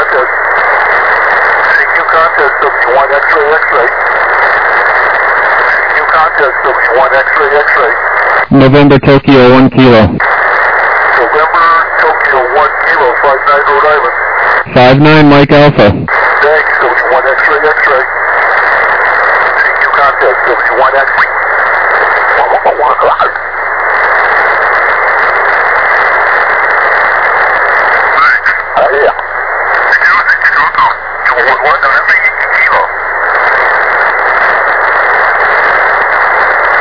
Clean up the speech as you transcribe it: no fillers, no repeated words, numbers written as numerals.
contest. CQ contest, W1 X-ray, X-ray. CQ contest, W1 X-ray, X-ray. November Tokyo 1 Kilo. November Tokyo 1 Kilo, 59 Rhode Island. 59 Mike Alpha. Thanks, W1 X-ray, X-ray. CQ contest, W1 X-ray. Yeah. CQ, CQ, 211,